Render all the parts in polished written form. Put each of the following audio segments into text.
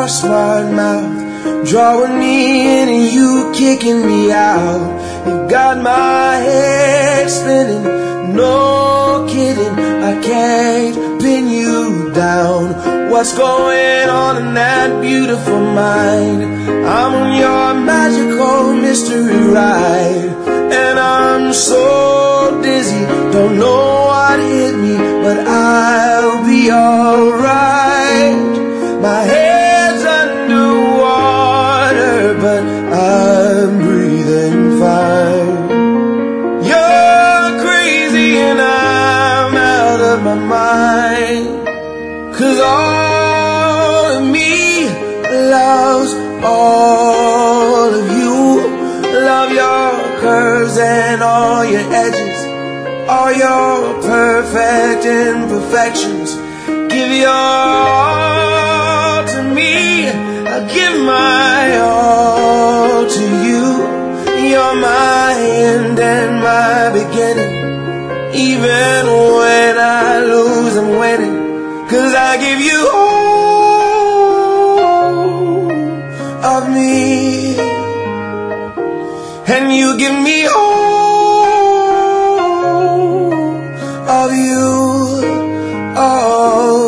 your smart mouth, drawing me in and you kicking me out. You got my head spinning, no kidding, I can't pin you down. What's going on in that beautiful mind? I'm on your magical mystery ride, and I'm so dizzy, don't know what hit me, but I'll be alright. My head's underwater, but I'm breathing fine. You're crazy and I'm out of my mind, 'cause all of me loves all of you. Love your curves and all your edges, all your perfect imperfections. Give your all to me, I give my all to you. You're my end and my beginning. Even when I lose, I'm winning, 'cause I give you all of me, and you give me all of you. Oh,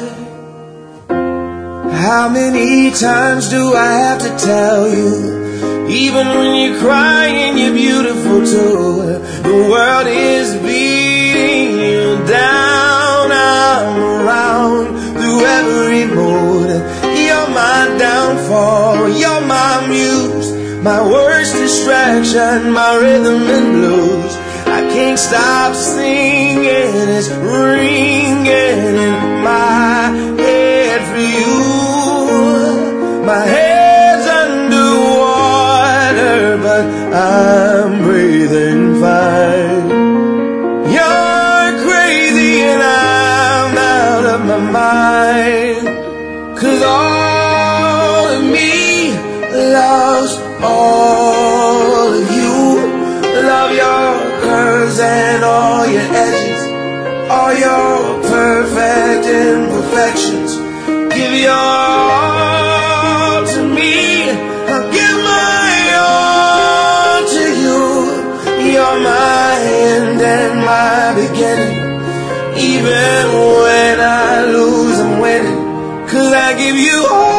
how many times do I have to tell you? Even when you're crying, you're beautiful too. The world is beating you down. I'm around through every mood. You're my downfall, you're my muse, my worst distraction, my rhythm and blues. I can't stop singing, it's ringing in my head for you. My head's underwater, but I'm breathing fine. You're crazy and I'm out of my mind, 'cause all of me loves all of you. Love your curves and all your edges, all your perfect imperfections. Give your all to me, I'll give my all to you. You're my end and my beginning. Even when I lose, I'm winning, 'cause I give you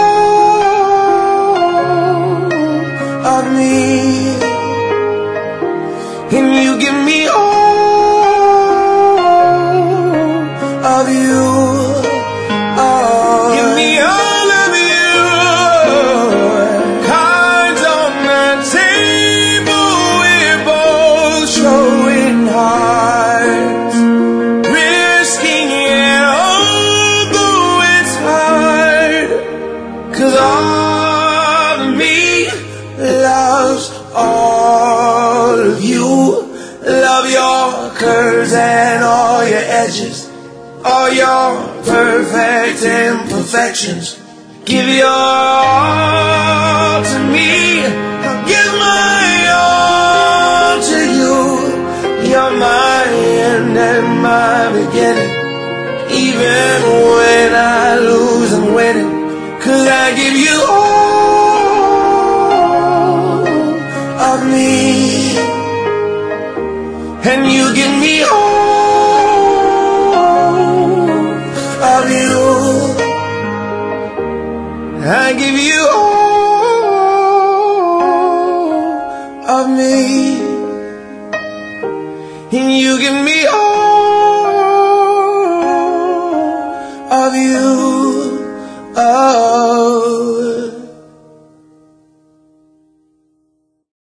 all of me, and you give me all of you. Oh, give me all of you. Cards on the table, we're both showing hearts, risking it although it's hard, 'cause all of me loves all of you. Love your curves and all your edges, all your perfect imperfections. Give your all to me, I'll give my all to you. You're my end and my beginning. Even when I lose, I'm winning, 'cause I give you all of me, and you give me all of you. I give you all of me, and you give me all of you.